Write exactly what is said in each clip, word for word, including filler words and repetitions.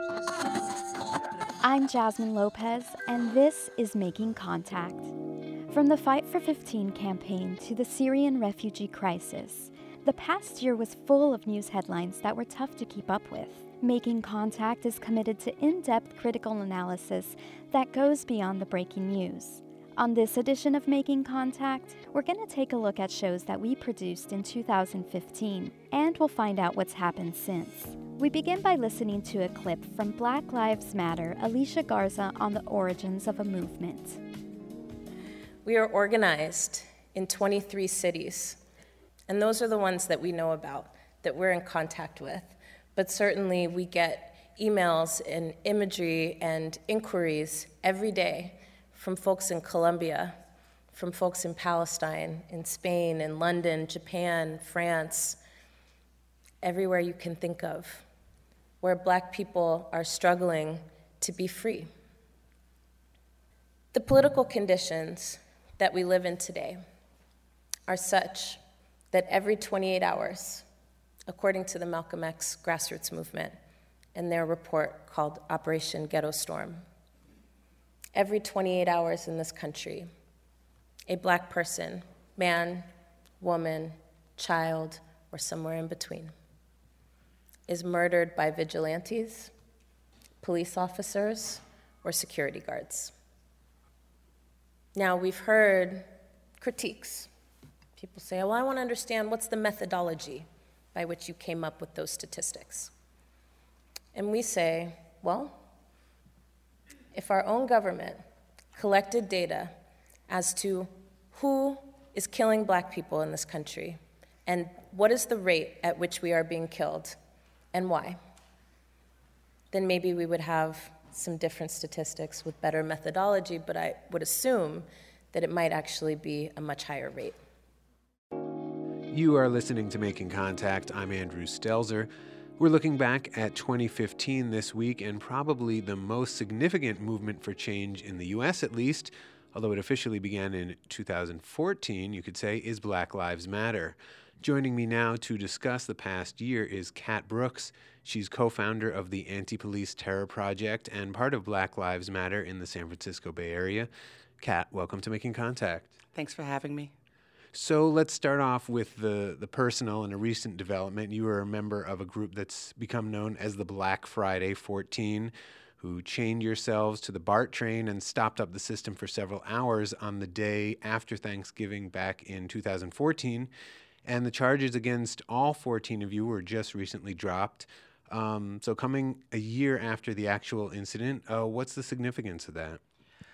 I'm Jasmine Lopez, and this is Making Contact. From the Fight for fifteen campaign to the Syrian refugee crisis, the past year was full of news headlines that were tough to keep up with. Making Contact is committed to in-depth critical analysis that goes beyond the breaking news. On this edition of Making Contact, we're going to take a look at shows that we produced in two thousand fifteen, and we'll find out what's happened since. We begin by listening to a clip from Black Lives Matter, Alicia Garza on the origins of a movement. We are organized in twenty-three cities, and those are the ones that we know about, that we're in contact with. But certainly we get emails and imagery and inquiries every day from folks in Colombia, from folks in Palestine, in Spain, in London, Japan, France, everywhere you can think of, where Black people are struggling to be free. The political conditions that we live in today are such that every twenty-eight hours, according to the Malcolm X grassroots movement and their report called Operation Ghetto Storm, every twenty-eight hours in this country, a Black person, man, woman, child, or somewhere in between, is murdered by vigilantes, police officers, or security guards. Now, we've heard critiques. People say, well, I want to understand what's the methodology by which you came up with those statistics. And we say, well, if our own government collected data as to who is killing Black people in this country and what is the rate at which we are being killed and why, then maybe we would have some different statistics with better methodology, but I would assume that it might actually be a much higher rate. You are listening to Making Contact. I'm Andrew Stelzer. We're looking back at twenty fifteen this week, and probably the most significant movement for change in the U S at least, although it officially began in two thousand fourteen, you could say, is Black Lives Matter. Joining me now to discuss the past year is Kat Brooks. She's co-founder of the Anti-Police Terror Project and part of Black Lives Matter in the San Francisco Bay Area. Kat, welcome to Making Contact. Thanks for having me. So let's start off with the, the personal and a recent development. You were a member of a group that's become known as the Black Friday fourteen, who chained yourselves to the BART train and stopped up the system for several hours on the day after Thanksgiving back in two thousand fourteen. And the charges against all fourteen of you were just recently dropped. Um, so coming a year after the actual incident, uh, what's the significance of that?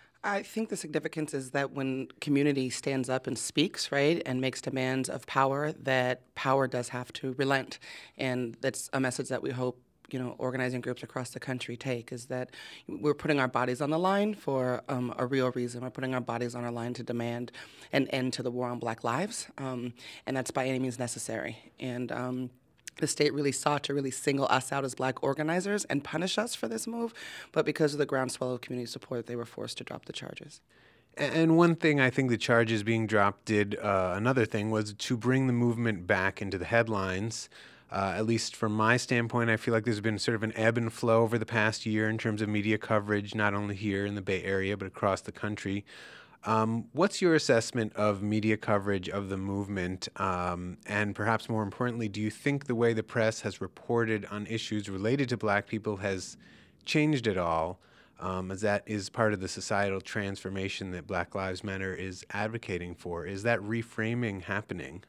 I think the significance is that when community stands up and speaks, right, and makes demands of power, that power does have to relent. And that's a message that we hope, you know, organizing groups across the country take, is that we're putting our bodies on the line for um, a real reason. We're putting our bodies on our line to demand an end to the war on Black lives, um, and that's by any means necessary. And um, the state really sought to really single us out as Black organizers and punish us for this move, but because of the groundswell of community support, they were forced to drop the charges. And one thing I think the charges being dropped did, uh, another thing, was to bring the movement back into the headlines. Uh, at least from my standpoint, I feel like there's been sort of an ebb and flow over the past year in terms of media coverage, not only here in the Bay Area, but across the country. Um, what's your assessment of media coverage of the movement? Um, and perhaps more importantly, do you think the way the press has reported on issues related to Black people has changed at all, um, as that is part of the societal transformation that Black Lives Matter is advocating for? Is that reframing happening?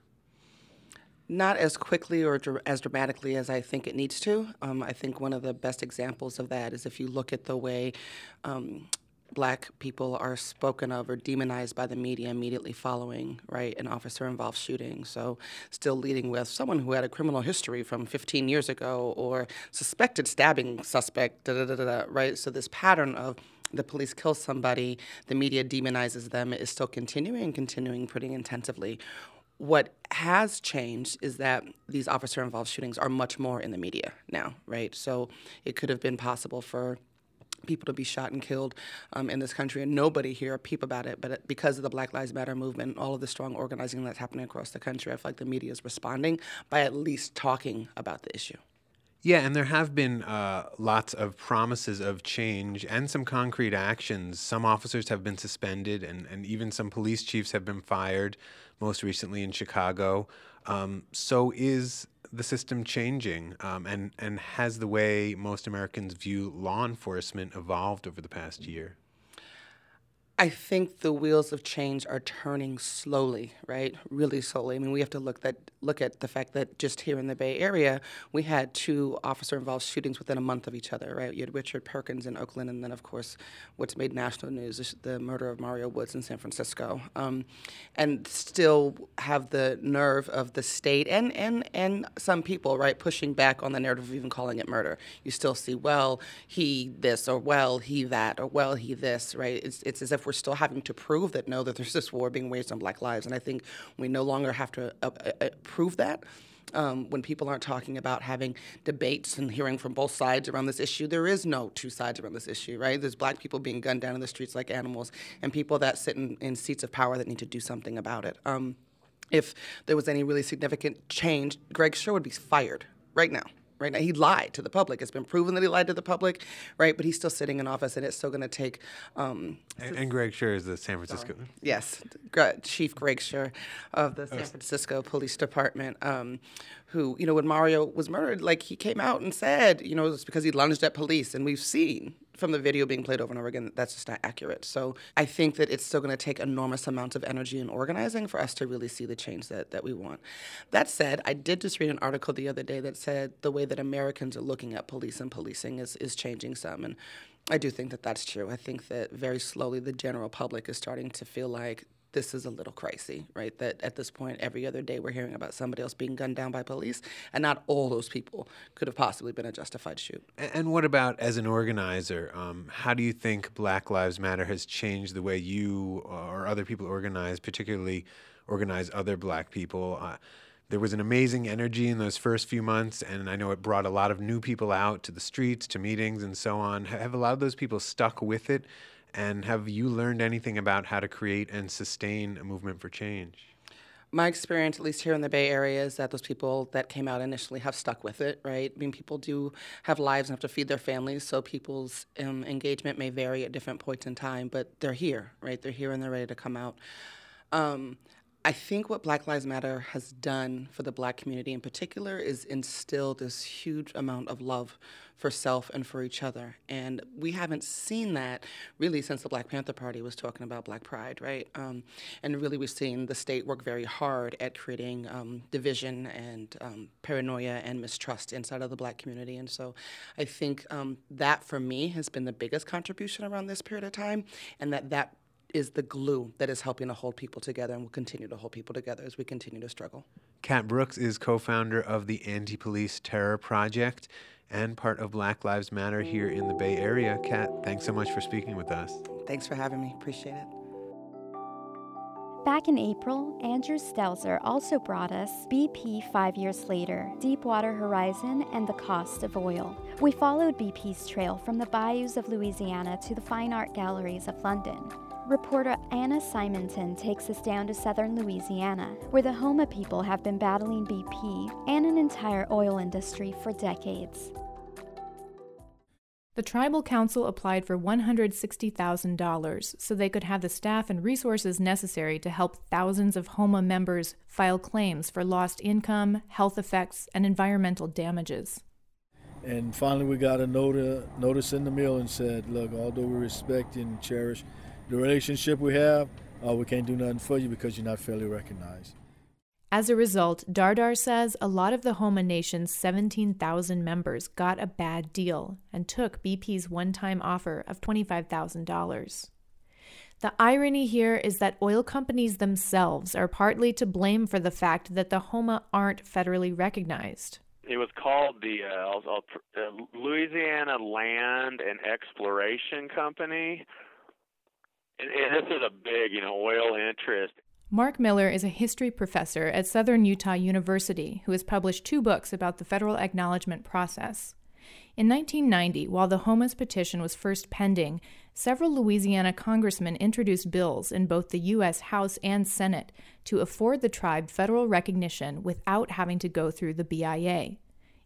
Not as quickly or dr- as dramatically as I think it needs to. Um, I think one of the best examples of that is if you look at the way um, Black people are spoken of or demonized by the media immediately following, right, an officer-involved shooting. So still leading with someone who had a criminal history from fifteen years ago or suspected stabbing suspect, da da da da, right? So this pattern of the police kill somebody, the media demonizes them, is still continuing and continuing pretty intensively. What has changed is that these officer-involved shootings are much more in the media now, right? So it could have been possible for people to be shot and killed um, in this country and nobody hear a peep about it. But because of the Black Lives Matter movement, all of the strong organizing that's happening across the country, I feel like the media is responding by at least talking about the issue. Yeah, and there have been uh, lots of promises of change and some concrete actions. Some officers have been suspended, and, and even some police chiefs have been fired, most recently in Chicago. Um, so is the system changing, um, and, and has the way most Americans view law enforcement evolved over the past year? I think the wheels of change are turning slowly, right? Really slowly. I mean, we have to look that look at the fact that just here in the Bay Area, we had two officer-involved shootings within a month of each other, right? You had Richard Perkins in Oakland, and then, of course, what's made national news is the murder of Mario Woods in San Francisco. Um, and still have the nerve of the state and, and, and some people, right, pushing back on the narrative of even calling it murder. You still see, well, he this, or well, he that, or well, he this, right? It's, it's as if we're still having to prove that, no, that there's this war being waged on Black lives. And I think we no longer have to uh, uh, prove that. Um, when people aren't talking about having debates and hearing from both sides around this issue, there is no two sides around this issue, right? There's Black people being gunned down in the streets like animals, and people that sit in, in seats of power that need to do something about it. Um, if there was any really significant change, Greg Sure would be fired right now. Right now, he lied to the public. It's been proven that he lied to the public, right? But he's still sitting in office, and it's still going to take. Um, and, and Greg Sure is the San Francisco. Sorry. Yes, Chief Greg Sure of the San Francisco Police Department, um, who, you know, when Mario was murdered, like, he came out and said, you know, it's because he lunged at police, and we've seen from the video being played over and over again, that's just not accurate. So I think that it's still going to take enormous amounts of energy and organizing for us to really see the change that, that we want. That said, I did just read an article the other day that said the way that Americans are looking at police and policing is, is changing some. And I do think that that's true. I think that very slowly the general public is starting to feel like this is a little crazy, right? That at this point, every other day we're hearing about somebody else being gunned down by police, and not all those people could have possibly been a justified shoot. And what about as an organizer? Um, how do you think Black Lives Matter has changed the way you or other people organize, particularly organize other Black people? Uh, there was an amazing energy in those first few months, and I know it brought a lot of new people out to the streets, to meetings, and so on. Have a lot of those people stuck with it? And have you learned anything about how to create and sustain a movement for change? My experience, at least here in the Bay Area, is that those people that came out initially have stuck with it, right? I mean, people do have lives and have to feed their families, so people's um, engagement may vary at different points in time, but they're here, right? They're here and they're ready to come out. Um, I think what Black Lives Matter has done for the Black community in particular is instill this huge amount of love for self and for each other. And we haven't seen that really since the Black Panther Party was talking about Black Pride, right? Um, and really we've seen the state work very hard at creating um, division and um, paranoia and mistrust inside of the Black community. And so I think um, that for me has been the biggest contribution around this period of time, and that that is the glue that is helping to hold people together and will continue to hold people together as we continue to struggle. Kat Brooks is co-founder of the Anti-Police Terror Project and part of Black Lives Matter here in the Bay Area. Kat, thanks so much for speaking with us. Thanks for having me. Appreciate it. Back in April, Andrew Stelzer also brought us B P Five Years Later, Deepwater Horizon, and the Cost of Oil. We followed B P's trail from the bayous of Louisiana to the fine art galleries of London. Reporter Anna Simonton takes us down to southern Louisiana, where the Houma people have been battling B P and an entire oil industry for decades. The Tribal Council applied for one hundred sixty thousand dollars so they could have the staff and resources necessary to help thousands of Houma members file claims for lost income, health effects, and environmental damages. And finally we got a noti- notice in the mail and said, look, although we respect and cherish the relationship we have, uh, we can't do nothing for you because you're not fairly recognized. As a result, Dardar says a lot of the Houma Nation's seventeen thousand members got a bad deal and took B P's one-time offer of twenty-five thousand dollars. The irony here is that oil companies themselves are partly to blame for the fact that the Houma aren't federally recognized. It was called the uh, I'll, I'll, uh, Louisiana Land and Exploration Company. And, and this is a big, you know, oil interest. Mark Miller is a history professor at Southern Utah University who has published two books about the federal acknowledgement process. In nineteen ninety, while the Houma's petition was first pending, several Louisiana congressmen introduced bills in both the U S House and Senate to afford the tribe federal recognition without having to go through the B I A.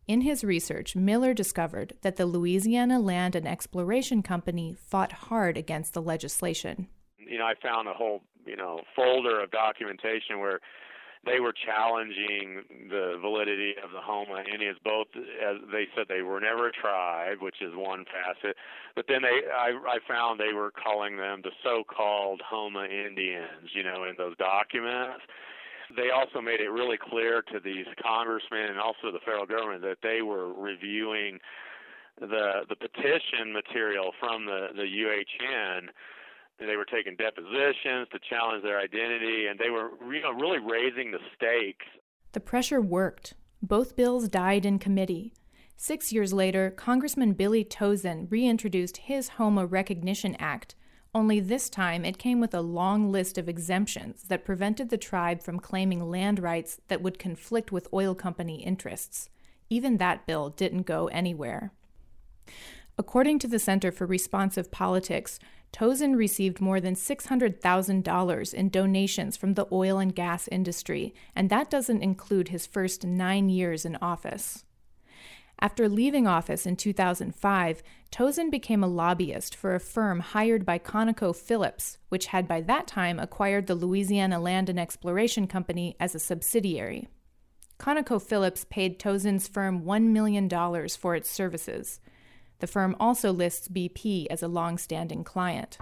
In his research, Miller discovered that the Louisiana Land and Exploration Company fought hard against the legislation. You know, I found a whole, you know, folder of documentation where they were challenging the validity of the Houma Indians. Both, as they said, they were never a tribe, which is one facet. But then they, I, I found they were calling them the so-called Houma Indians, you know, in those documents. They also made it really clear to these congressmen and also the federal government that they were reviewing the the petition material from the, the U H N. They were taking depositions to challenge their identity, and they were, you know, really raising the stakes. The pressure worked. Both bills died in committee. Six years later, Congressman Billy Tauzin reintroduced his Houma Recognition Act, only this time it came with a long list of exemptions that prevented the tribe from claiming land rights that would conflict with oil company interests. Even that bill didn't go anywhere. According to the Center for Responsive Politics, Tauzin received more than six hundred thousand dollars in donations from the oil and gas industry, and that doesn't include his first nine years in office. After leaving office in two thousand five, Tauzin became a lobbyist for a firm hired by ConocoPhillips, which had by that time acquired the Louisiana Land and Exploration Company as a subsidiary. ConocoPhillips paid Tauzin's firm one million dollars for its services. The firm also lists B P as a long-standing client.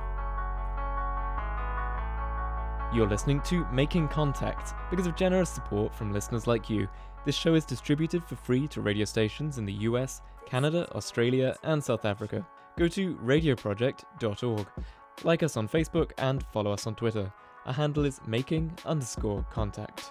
You're listening to Making Contact. Because of generous support from listeners like you, this show is distributed for free to radio stations in the U S, Canada, Australia, and South Africa. Go to radio project dot org. Like us on Facebook and follow us on Twitter. Our handle is making underscore contact.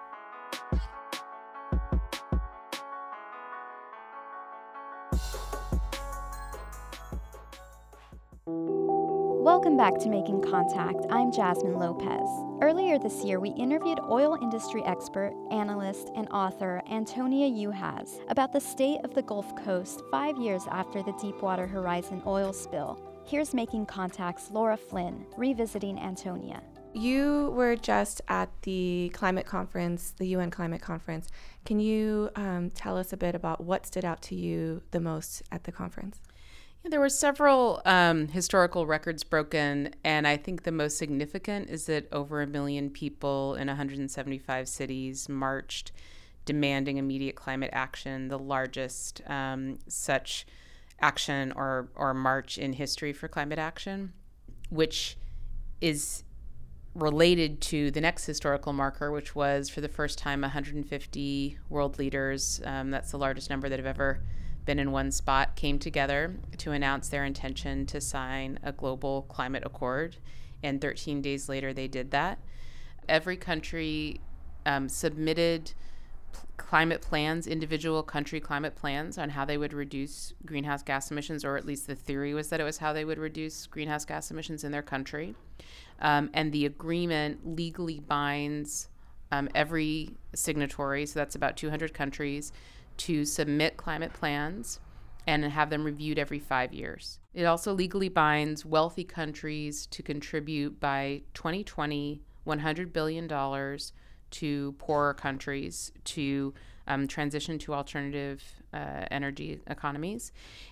Welcome back to Making Contact. I'm Jasmine Lopez. Earlier this year, we interviewed oil industry expert, analyst, and author Antonia Uhas about the state of the Gulf Coast five years after the Deepwater Horizon oil spill. Here's Making Contact's Laura Flynn, revisiting Antonia. You were just at the climate conference, the U N climate conference. Can you um, tell us a bit about what stood out to you the most at the conference? There were several um, historical records broken, and I think the most significant is that over a million people in one hundred seventy-five cities marched demanding immediate climate action, the largest um, such action or, or march in history for climate action, which is related to the next historical marker, which was for the first time one hundred fifty world leaders, um, that's the largest number that have ever been in one spot, came together to announce their intention to sign a global climate accord, and thirteen days later they did that. Every country um, submitted p- climate plans, individual country climate plans on how they would reduce greenhouse gas emissions, or at least the theory was that it was how they would reduce greenhouse gas emissions in their country. Um, and the agreement legally binds um, every signatory, so that's about two hundred countries, to submit climate plans and have them reviewed every five years. It also legally binds wealthy countries to contribute by twenty twenty one hundred billion dollars to poorer countries to um, transition to alternative uh, energy economies.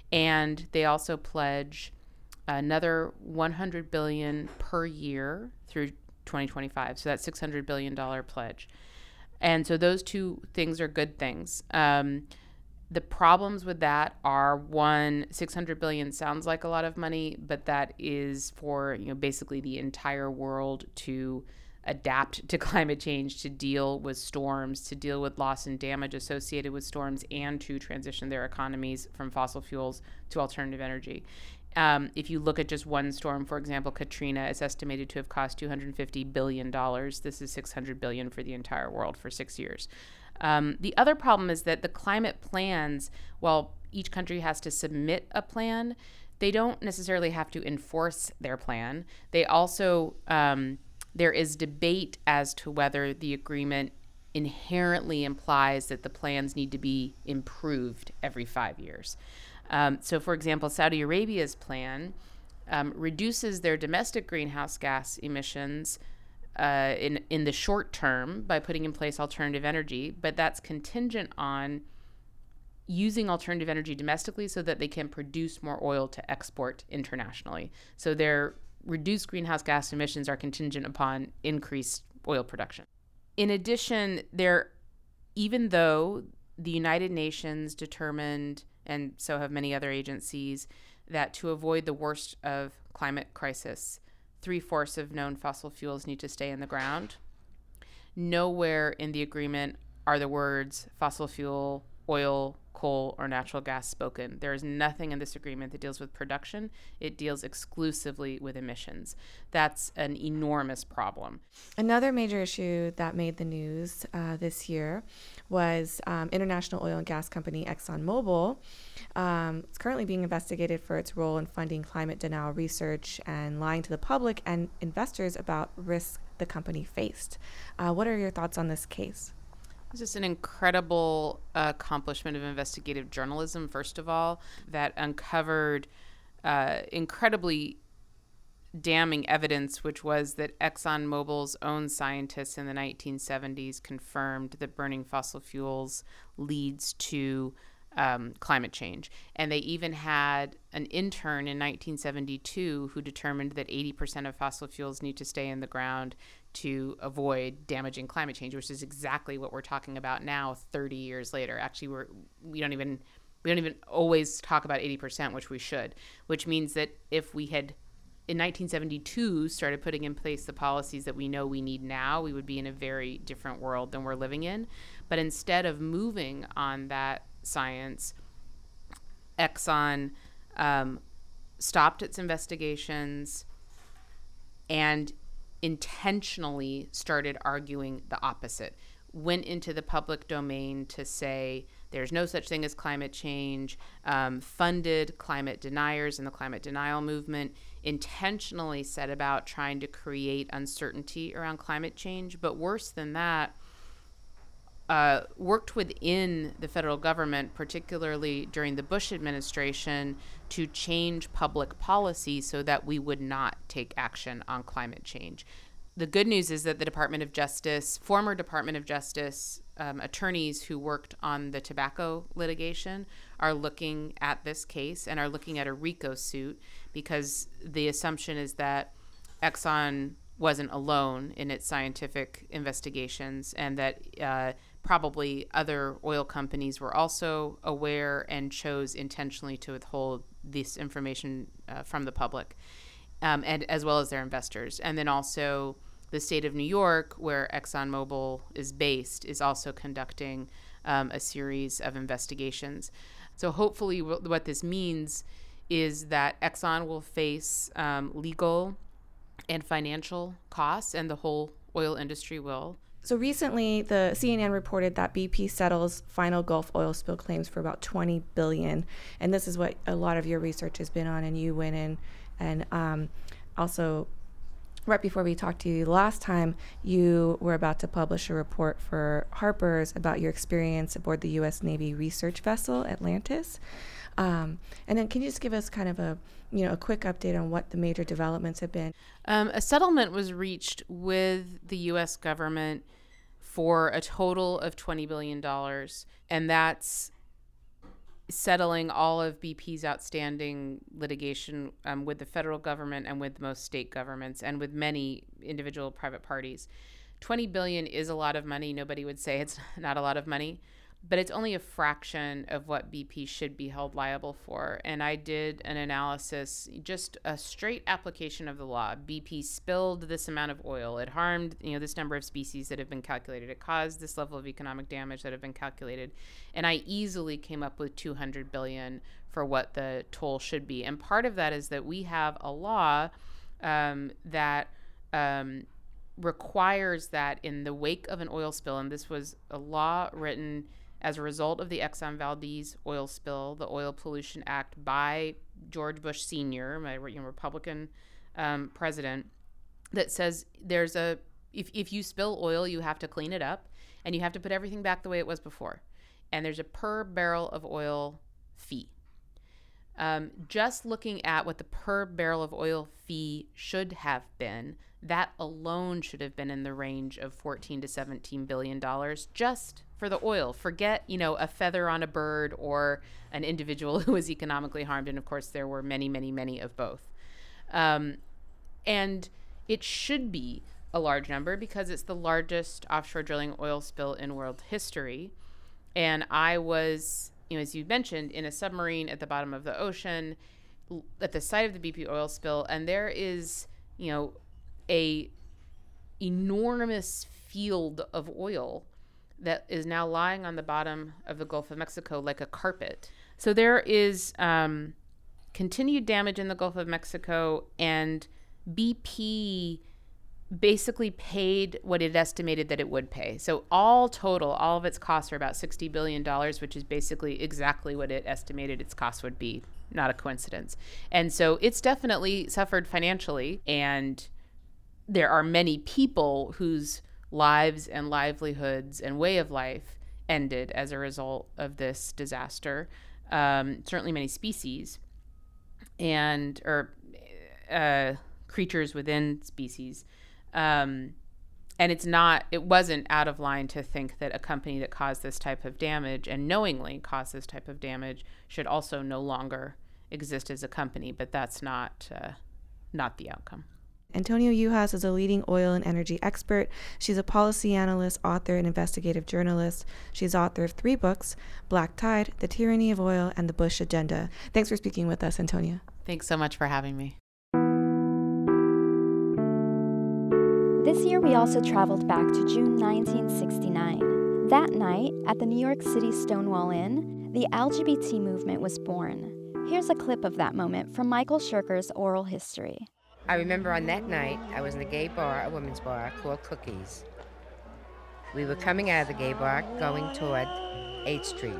And they also pledge another one hundred billion dollars per year through twenty twenty-five. So that's six hundred billion dollars pledge. And so those two things are good things. Um, the problems with that are, one, six hundred billion dollars sounds like a lot of money, but that is for, you know, basically the entire world to adapt to climate change, to deal with storms, to deal with loss and damage associated with storms, and to transition their economies from fossil fuels to alternative energy. Um, if you look at just one storm, for example, Katrina is estimated to have cost two hundred fifty billion dollars. This is six hundred billion dollars for the entire world for six years. Um, the other problem is that the climate plans, while each country has to submit a plan, they don't necessarily have to enforce their plan. They also, um, there is debate as to whether the agreement inherently implies that the plans need to be improved every five years. Um, so, for example, Saudi Arabia's plan um, reduces their domestic greenhouse gas emissions uh, in, in the short term by putting in place alternative energy, but that's contingent on using alternative energy domestically so that they can produce more oil to export internationally. So their reduced greenhouse gas emissions are contingent upon increased oil production. In addition, there, even though the United Nations determined, and so have many other agencies, that to avoid the worst of climate crisis, three-fourths of known fossil fuels need to stay in the ground. Nowhere in the agreement are the words fossil fuel, oil, coal, or natural gas spoken. There is nothing in this agreement that deals with production. It deals exclusively with emissions. That's an enormous problem. Another major issue that made the news uh, this year was um, international oil and gas company ExxonMobil. Um, it's currently being investigated for its role in funding climate denial research and lying to the public and investors about risks the company faced. Uh, what are your thoughts on this case? It's just an incredible accomplishment of investigative journalism, first of all, that uncovered uh, incredibly damning evidence, which was that ExxonMobil's own scientists in the nineteen seventies confirmed that burning fossil fuels leads to um, climate change. And they even had an intern in nineteen seventy-two who determined that eighty percent of fossil fuels need to stay in the ground to avoid damaging climate change, which is exactly what we're talking about now, thirty years later. Actually, we're we don't even we don't even always talk about eighty percent, which we should, which means that if we had in nineteen seventy-two started putting in place the policies that we know we need now, we would be in a very different world than we're living in. But instead of moving on that science, Exxon um, stopped its investigations and intentionally started arguing the opposite, went into the public domain to say there's no such thing as climate change, um, funded climate deniers in the climate denial movement, intentionally set about trying to create uncertainty around climate change, but worse than that, uh, worked within the federal government, particularly during the Bush administration, to change public policy so that we would not take action on climate change. The good news is that the Department of Justice, former Department of Justice um, attorneys who worked on the tobacco litigation are looking at this case and are looking at a RICO suit, because the assumption is that Exxon wasn't alone in its scientific investigations, and that uh, probably other oil companies were also aware and chose intentionally to withhold this information uh, from the public, um, and as well as their investors. And then also the state of New York, where ExxonMobil is based, is also conducting um, a series of investigations. So hopefully w- what this means is that Exxon will face um, legal and financial costs, and the whole oil industry will. So recently, the C N N reported that B P settles final Gulf oil spill claims for about twenty billion dollars. And this is what a lot of your research has been on, and you went in and um, also right before we talked to you last time, you were about to publish a report for Harper's about your experience aboard the U S Navy research vessel Atlantis. Um, and then can you just give us kind of a, you know, a quick update on what the major developments have been? Um, a settlement was reached with the U S government for a total of twenty billion dollars, and that's settling all of B P's outstanding litigation um, with the federal government and with most state governments and with many individual private parties. twenty billion dollars is a lot of money. Nobody would say it's not a lot of money, but it's only a fraction of what B P should be held liable for. And I did an analysis, just a straight application of the law. B P spilled this amount of oil. It harmed, you know, this number of species that have been calculated. It caused this level of economic damage that have been calculated. And I easily came up with two hundred billion dollars for what the toll should be. And part of that is that we have a law um, that um, requires that in the wake of an oil spill, and this was a law written as a result of the Exxon Valdez oil spill, the Oil Pollution Act by George Bush Senior, my you know, Republican um, president, that says there's a, if, if you spill oil, you have to clean it up and you have to put everything back the way it was before. And there's a per barrel of oil fee. Um, just looking at what the per barrel of oil fee should have been, that alone should have been in the range of fourteen to seventeen billion dollars just for the oil. Forget, you know, a feather on a bird or an individual who was economically harmed. And of course, there were many, many, many of both. Um, and it should be a large number because it's the largest offshore drilling oil spill in world history. And I was, you know, as you mentioned, in a submarine at the bottom of the ocean at the site of the B P oil spill. And there is, you know, a enormous field of oil that is now lying on the bottom of the Gulf of Mexico like a carpet. So there is um, continued damage in the Gulf of Mexico, and B P basically paid what it estimated that it would pay. So all total, all of its costs are about sixty billion dollars, which is basically exactly what it estimated its costs would be. Not a coincidence. And so it's definitely suffered financially, and there are many people whose lives and livelihoods and way of life ended as a result of this disaster. Um, certainly many species and or uh, creatures within species. Um, and it's not, it wasn't out of line to think that a company that caused this type of damage and knowingly caused this type of damage should also no longer exist as a company, but that's not uh, not the outcome. Antonia Yuhas is a leading oil and energy expert. She's a policy analyst, author, and investigative journalist. She's author of three books, Black Tide, The Tyranny of Oil, and The Bush Agenda. Thanks for speaking with us, Antonia. Thanks so much for having me. This year, we also traveled back to June nineteen sixty-nine. That night, at the New York City Stonewall Inn, the L G B T movement was born. Here's a clip of that moment from Michael Shirker's oral history. I remember on that night, I was in a gay bar, a women's bar, called Cookies. We were coming out of the gay bar, going toward eighth street.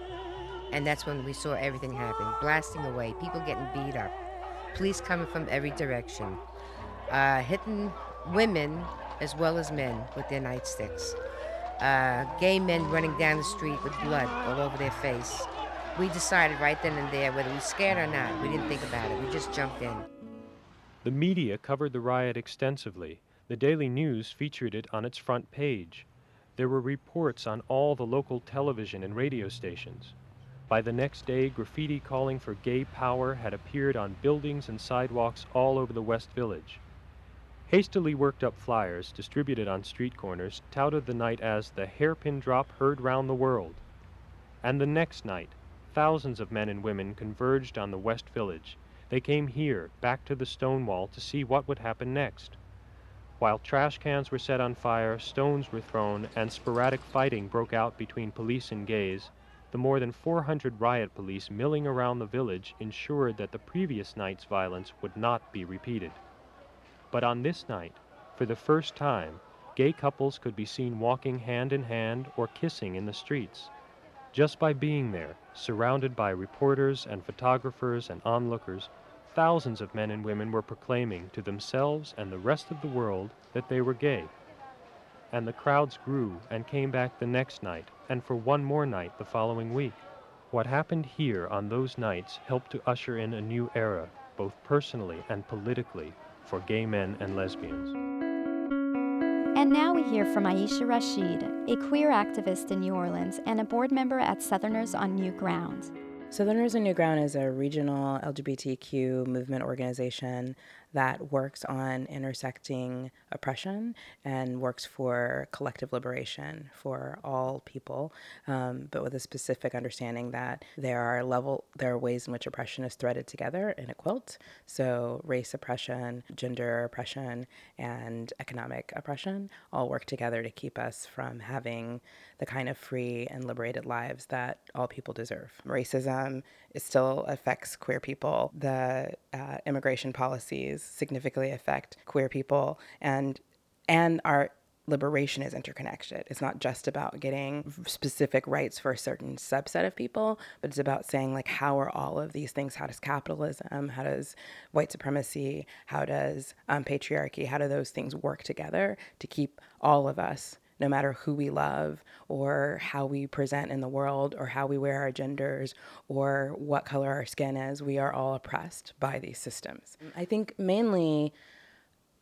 And that's when we saw everything happen, blasting away, people getting beat up, police coming from every direction, uh, hitting women as well as men with their nightsticks, uh, gay men running down the street with blood all over their face. We decided right then and there whether we were scared or not. We didn't think about it. We just jumped in. The media covered the riot extensively. The Daily News featured it on its front page. There were reports on all the local television and radio stations. By the next day, graffiti calling for gay power had appeared on buildings and sidewalks all over the West Village. Hastily worked up flyers distributed on street corners touted the night as the hairpin drop heard round the world. And the next night, thousands of men and women converged on the West Village. They came here, back to the Stonewall, to see what would happen next. While trash cans were set on fire, stones were thrown, and sporadic fighting broke out between police and gays, the more than four hundred riot police milling around the village ensured that the previous night's violence would not be repeated. But on this night, for the first time, gay couples could be seen walking hand in hand or kissing in the streets. Just by being there, surrounded by reporters and photographers and onlookers, thousands of men and women were proclaiming to themselves and the rest of the world that they were gay. And the crowds grew and came back the next night, and for one more night the following week. What happened here on those nights helped to usher in a new era, both personally and politically, for gay men and lesbians. And now we hear from Aisha Rashid, a queer activist in New Orleans and a board member at Southerners on New Ground. Southerners on New Ground is a regional L G B T Q movement organization that works on intersecting oppression and works for collective liberation for all people, um, but with a specific understanding that there are level there are ways in which oppression is threaded together in a quilt. So race oppression, gender oppression, and economic oppression all work together to keep us from having the kind of free and liberated lives that all people deserve. Racism it still affects queer people. The uh, immigration policies significantly affect queer people, and and our liberation is interconnected. It's not just about getting specific rights for a certain subset of people, but it's about saying, like, how are all of these things, how does capitalism, how does white supremacy, how does um, patriarchy, how do those things work together to keep all of us, no matter who we love or how we present in the world or how we wear our genders or what color our skin is, we are all oppressed by these systems. I think mainly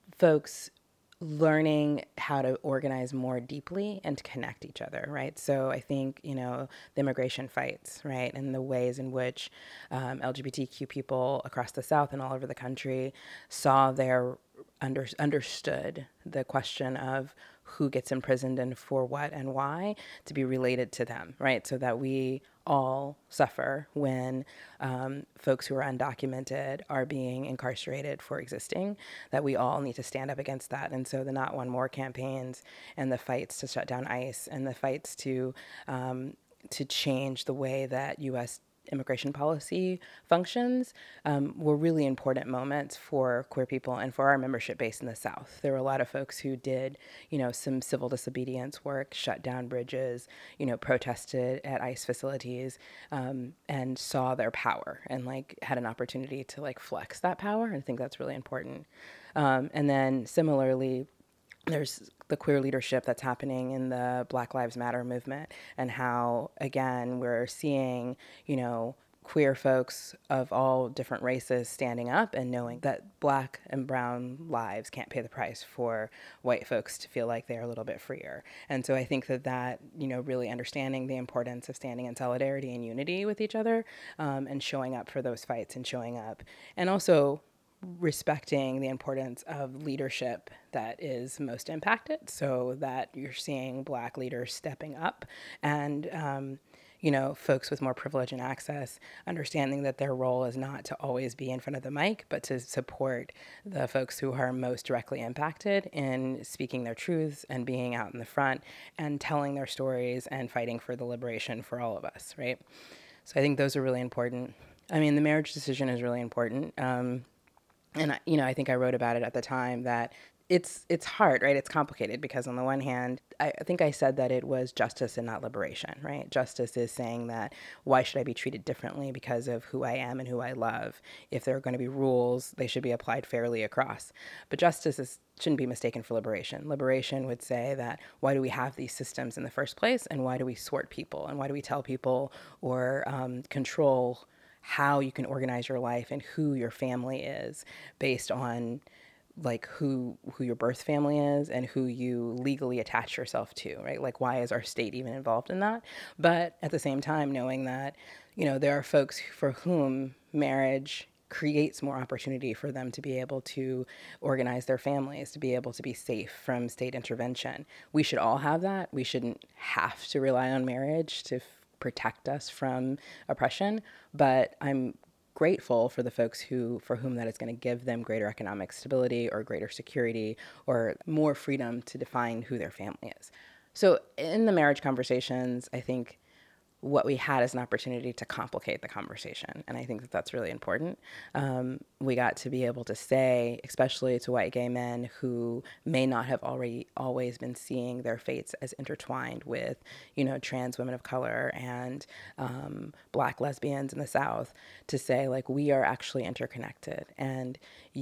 folks learning how to organize more deeply and to connect each other, right? So I think, you know, the immigration fights, right, and the ways in which um, L G B T Q people across the South and all over the country saw their, under, understood the question of who gets imprisoned and for what and why to be related to them, right? So that we all suffer when um, folks who are undocumented are being incarcerated for existing, that we all need to stand up against that. And so the Not One More campaigns and the fights to shut down ICE and the fights to um, to change the way that U S immigration policy functions um, were really important moments for queer people and for our membership base in the South. There were a lot of folks who did, you know, some civil disobedience work, shut down bridges, you know, protested at ICE facilities, um, and saw their power and like had an opportunity to like flex that power. And I think that's really important. Um, and then similarly, there's the queer leadership that's happening in the Black Lives Matter movement and how, again, we're seeing, you know, queer folks of all different races standing up and knowing that Black and brown lives can't pay the price for white folks to feel like they're a little bit freer. And so I think that that, you know, really understanding the importance of standing in solidarity and unity with each other um, and showing up for those fights and showing up. And also respecting the importance of leadership that is most impacted, so that you're seeing Black leaders stepping up and, um, you know, folks with more privilege and access, understanding that their role is not to always be in front of the mic, but to support the folks who are most directly impacted in speaking their truths and being out in the front and telling their stories and fighting for the liberation for all of us, right? So I think those are really important. I mean, the marriage decision is really important. Um, And, you know, I think I wrote about it at the time that it's it's hard, right? It's complicated because on the one hand, I, I think I said that it was justice and not liberation, right? Justice is saying that why should I be treated differently because of who I am and who I love? If there are going to be rules, they should be applied fairly across. But justice is, shouldn't be mistaken for liberation. Liberation would say that why do we have these systems in the first place, and why do we sort people, and why do we tell people or um, control how you can organize your life and who your family is based on like who who your birth family is and who you legally attach yourself to, right? Like, why is our state even involved in that? But at the same time, knowing that, you know, there are folks for whom marriage creates more opportunity for them to be able to organize their families, to be able to be safe from state intervention. We should all have that. We shouldn't have to rely on marriage to protect us from oppression, but I'm grateful for the folks who, for whom that is going to give them greater economic stability or greater security or more freedom to define who their family is. So in the marriage conversations, I think what we had is an opportunity to complicate the conversation. And I think that that's really important. Um, we got to be able to say, especially to white gay men who may not have already always been seeing their fates as intertwined with, you know, trans women of color and um, Black lesbians in the South, to say, like, we are actually interconnected. And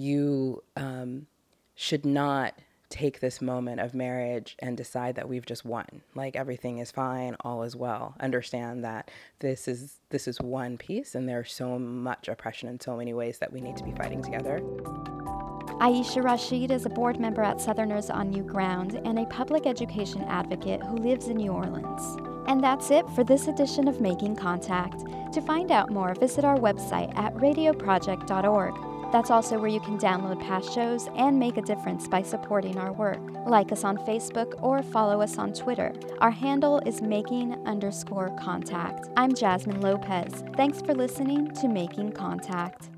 you um, should not take this moment of marriage and decide that we've just won. Like, everything is fine, all is well. Understand that this is this is one piece, and there's so much oppression in so many ways that we need to be fighting together. Aisha Rashid is a board member at Southerners on New Ground and a public education advocate who lives in New Orleans. And that's it for this edition of Making Contact. To find out more, visit our website at radio project dot org. That's also where you can download past shows and make a difference by supporting our work. Like us on Facebook or follow us on Twitter. Our handle is making underscore contact. I'm Jasmine Lopez. Thanks for listening to Making Contact.